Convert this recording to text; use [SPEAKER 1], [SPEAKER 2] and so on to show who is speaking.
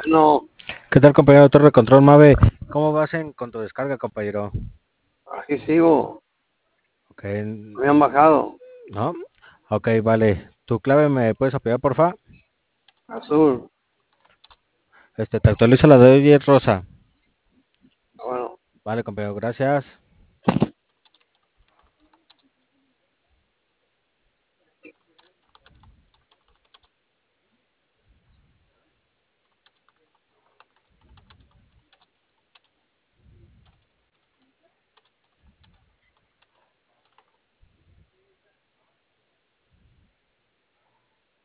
[SPEAKER 1] No,
[SPEAKER 2] ¿Qué tal, compañero Torre Control Mave? ¿Cómo vas con tu descarga, compañero?
[SPEAKER 1] aquí sigo.
[SPEAKER 2] Ok,
[SPEAKER 1] No me han bajado.
[SPEAKER 2] ¿no? Ok, vale. ¿Tu clave me puedes apoyar, porfa?
[SPEAKER 1] Azul.
[SPEAKER 2] Te actualizo la de hoy, es rosa.
[SPEAKER 1] Bueno.
[SPEAKER 2] Vale, compañero, gracias.